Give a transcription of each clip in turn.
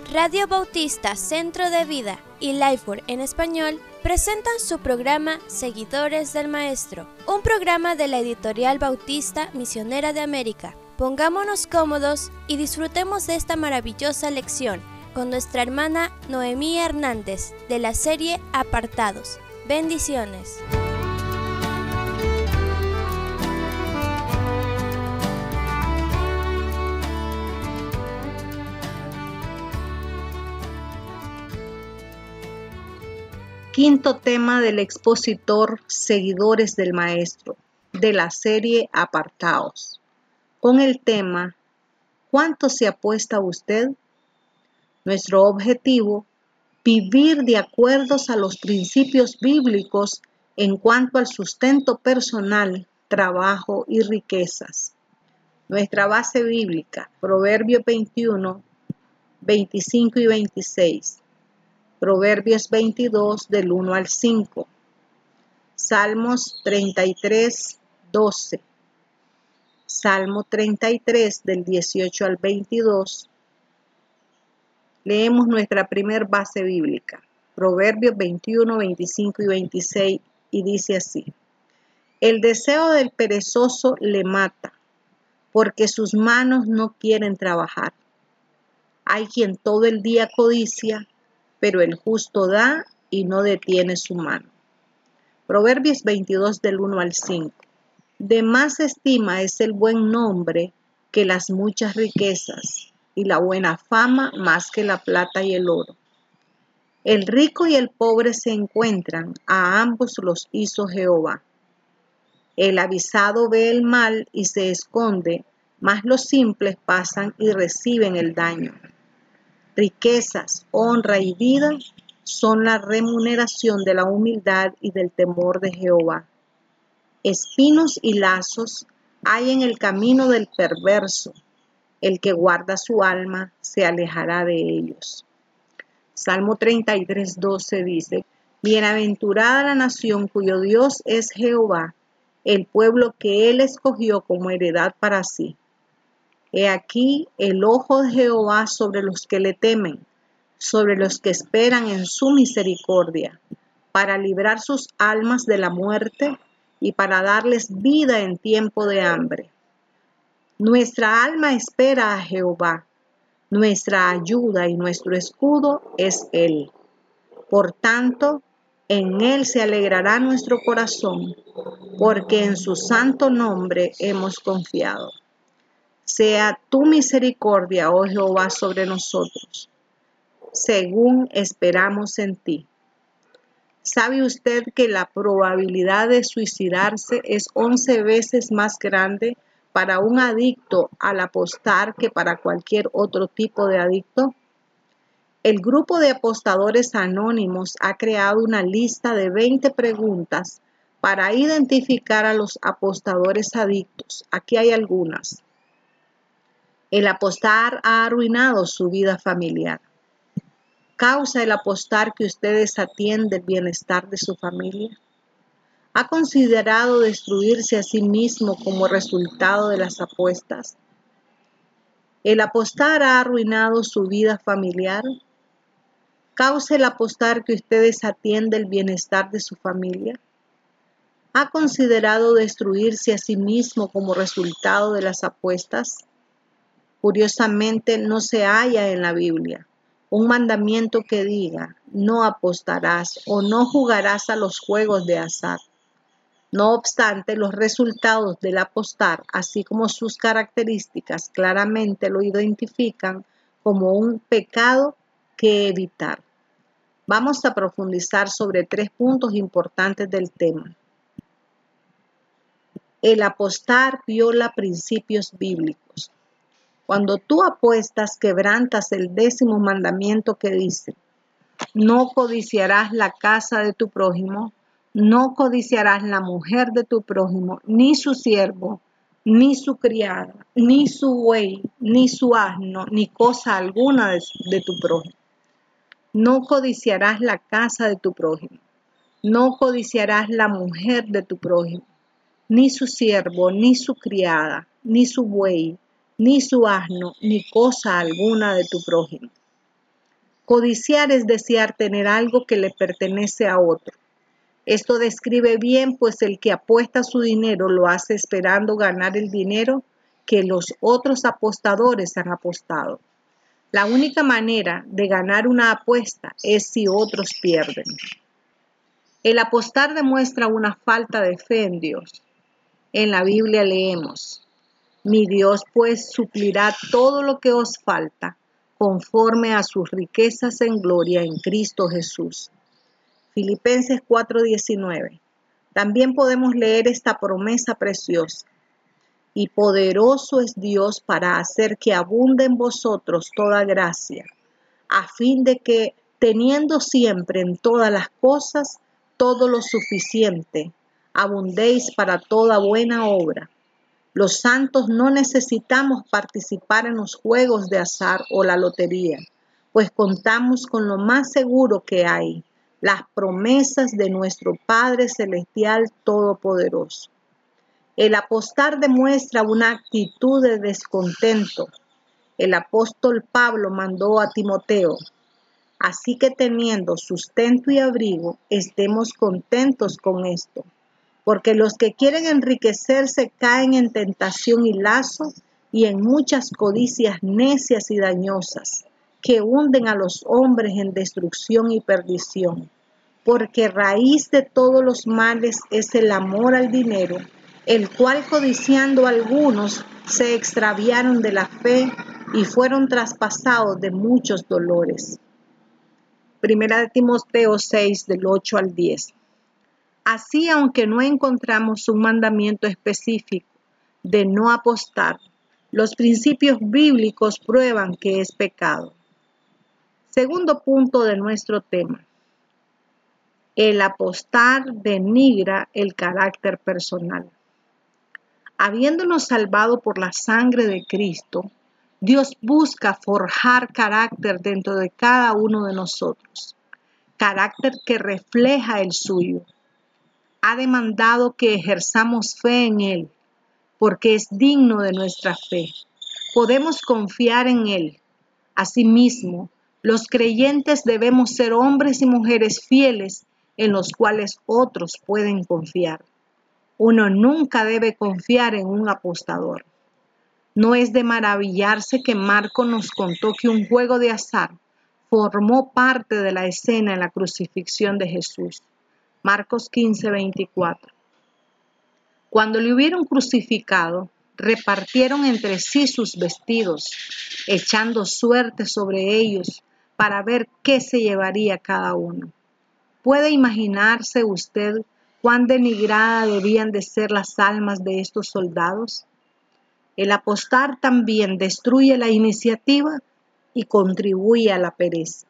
Radio Bautista Centro de Vida y Lifeword en español presentan su programa Seguidores del Maestro, un programa de la editorial Bautista Misionera de América. Pongámonos cómodos y disfrutemos de esta maravillosa lección con nuestra hermana Noemí Hernández de la serie Apartados. Bendiciones. Quinto tema del expositor Seguidores del Maestro, de la serie Apartados, con el tema ¿cuánto se apuesta usted? Nuestro objetivo, vivir de acuerdo a los principios bíblicos en cuanto al sustento personal, trabajo y riquezas. Nuestra base bíblica, Proverbios 21, 25 y 26. Proverbios 22 del 1 al 5, Salmos 33, 12, Salmo 33 del 18 al 22. Leemos nuestra primer base bíblica, Proverbios 21, 25 y 26, y dice así: El deseo del perezoso le mata, porque sus manos no quieren trabajar. Hay quien todo el día codicia, pero el justo da y no detiene su mano. Proverbios 22 del 1 al 5. De más estima es el buen nombre que las muchas riquezas, y la buena fama más que la plata y el oro. El rico y el pobre se encuentran, a ambos los hizo Jehová. El avisado ve el mal y se esconde, mas los simples pasan y reciben el daño. Riquezas, honra y vida son la remuneración de la humildad y del temor de Jehová. Espinos y lazos hay en el camino del perverso. El que guarda su alma se alejará de ellos. Salmo 33, 12 dice: Bienaventurada la nación cuyo Dios es Jehová, el pueblo que él escogió como heredad para sí. He aquí el ojo de Jehová sobre los que le temen, sobre los que esperan en su misericordia, para librar sus almas de la muerte y para darles vida en tiempo de hambre. Nuestra alma espera a Jehová, nuestra ayuda y nuestro escudo es Él. Por tanto, en Él se alegrará nuestro corazón, porque en su santo nombre hemos confiado. Sea tu misericordia, oh Jehová, sobre nosotros, según esperamos en ti. ¿Sabe usted que la probabilidad de suicidarse es 11 veces más grande para un adicto al apostar que para cualquier otro tipo de adicto? El grupo de apostadores anónimos ha creado una lista de 20 preguntas para identificar a los apostadores adictos. Aquí hay algunas. El apostar ha arruinado su vida familiar. ¿Causa el apostar que usted desatiende el bienestar de su familia? ¿Ha considerado destruirse a sí mismo como resultado de las apuestas? ¿El apostar ha arruinado su vida familiar? ¿Causa el apostar que usted desatiende el bienestar de su familia? ¿Ha considerado destruirse a sí mismo como resultado de las apuestas? Curiosamente, no se halla en la Biblia un mandamiento que diga, no apostarás o no jugarás a los juegos de azar. No obstante, los resultados del apostar, así como sus características, claramente lo identifican como un pecado que evitar. Vamos a profundizar sobre 3 puntos importantes del tema. El apostar viola principios bíblicos. Cuando tú apuestas, quebrantas el 10º mandamiento que dice: no codiciarás la casa de tu prójimo, no codiciarás la mujer de tu prójimo, ni su siervo, ni su criada, ni su buey, ni su asno, ni cosa alguna de tu prójimo. No codiciarás la casa de tu prójimo, no codiciarás la mujer de tu prójimo, ni su siervo, ni su criada, ni su buey, ni su asno, ni cosa alguna de tu prójimo. Codiciar es desear tener algo que le pertenece a otro. Esto describe bien, pues el que apuesta su dinero lo hace esperando ganar el dinero que los otros apostadores han apostado. La única manera de ganar una apuesta es si otros pierden. El apostar demuestra una falta de fe en Dios. En la Biblia leemos: mi Dios pues suplirá todo lo que os falta, conforme a sus riquezas en gloria en Cristo Jesús. Filipenses 4:19. También podemos leer esta promesa preciosa: y poderoso es Dios para hacer que abunde en vosotros toda gracia, a fin de que, teniendo siempre en todas las cosas todo lo suficiente, abundéis para toda buena obra. Los santos no necesitamos participar en los juegos de azar o la lotería, pues contamos con lo más seguro que hay, las promesas de nuestro Padre Celestial Todopoderoso. El apostar demuestra una actitud de descontento. El apóstol Pablo mandó a Timoteo: así que teniendo sustento y abrigo, estemos contentos con esto, porque los que quieren enriquecerse caen en tentación y lazo y en muchas codicias necias y dañosas, que hunden a los hombres en destrucción y perdición. Porque raíz de todos los males es el amor al dinero, el cual codiciando algunos se extraviaron de la fe y fueron traspasados de muchos dolores. Primera de Timoteo 6, del 8 al 10. Así, aunque no encontramos un mandamiento específico de no apostar, los principios bíblicos prueban que es pecado. Segundo punto de nuestro tema: el apostar denigra el carácter personal. Habiéndonos salvado por la sangre de Cristo, Dios busca forjar carácter dentro de cada uno de nosotros, carácter que refleja el suyo. Ha demandado que ejerzamos fe en Él, porque es digno de nuestra fe. Podemos confiar en Él. Asimismo, los creyentes debemos ser hombres y mujeres fieles en los cuales otros pueden confiar. Uno nunca debe confiar en un apostador. No es de maravillarse que Marco nos contó que un juego de azar formó parte de la escena en la crucifixión de Jesús. Marcos 15:24. Cuando le hubieron crucificado, repartieron entre sí sus vestidos, echando suerte sobre ellos para ver qué se llevaría cada uno. ¿Puede imaginarse usted cuán denigradas debían de ser las almas de estos soldados? El apostar también destruye la iniciativa y contribuye a la pereza.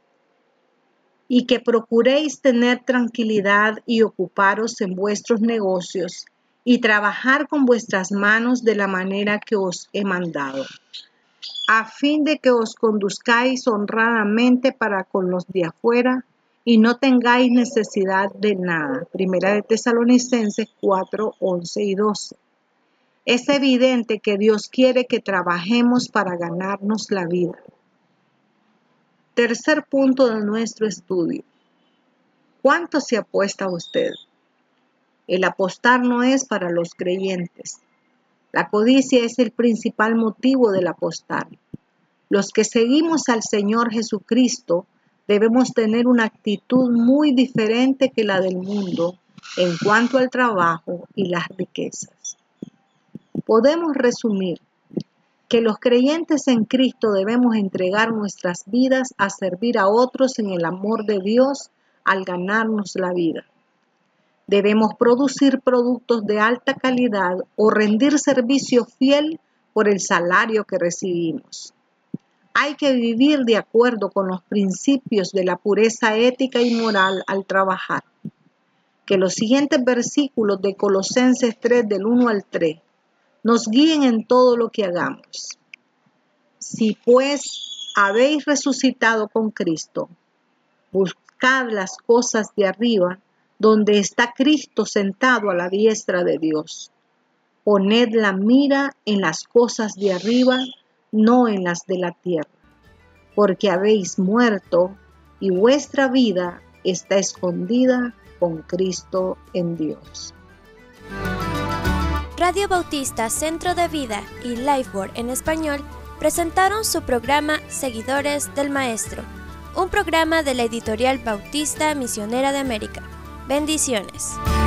Y que procuréis tener tranquilidad y ocuparos en vuestros negocios y trabajar con vuestras manos de la manera que os he mandado, a fin de que os conduzcáis honradamente para con los de afuera y no tengáis necesidad de nada. Primera de Tesalonicenses 4, 11 y 12. Es evidente que Dios quiere que trabajemos para ganarnos la vida. Tercer punto de nuestro estudio: ¿cuánto se apuesta usted? El apostar no es para los creyentes. La codicia es el principal motivo del apostar. Los que seguimos al Señor Jesucristo debemos tener una actitud muy diferente que la del mundo en cuanto al trabajo y las riquezas. Podemos resumir que los creyentes en Cristo debemos entregar nuestras vidas a servir a otros en el amor de Dios al ganarnos la vida. Debemos producir productos de alta calidad o rendir servicio fiel por el salario que recibimos. Hay que vivir de acuerdo con los principios de la pureza ética y moral al trabajar. Que los siguientes versículos de Colosenses 3, del 1 al 3, nos guíen en todo lo que hagamos. Si pues habéis resucitado con Cristo, buscad las cosas de arriba, donde está Cristo sentado a la diestra de Dios. Poned la mira en las cosas de arriba, no en las de la tierra. porque habéis muerto y vuestra vida está escondida con Cristo en Dios. Radio Bautista Centro de Vida y Lifeword en español presentaron su programa Seguidores del Maestro, un programa de la editorial Bautista Misionera de América. Bendiciones.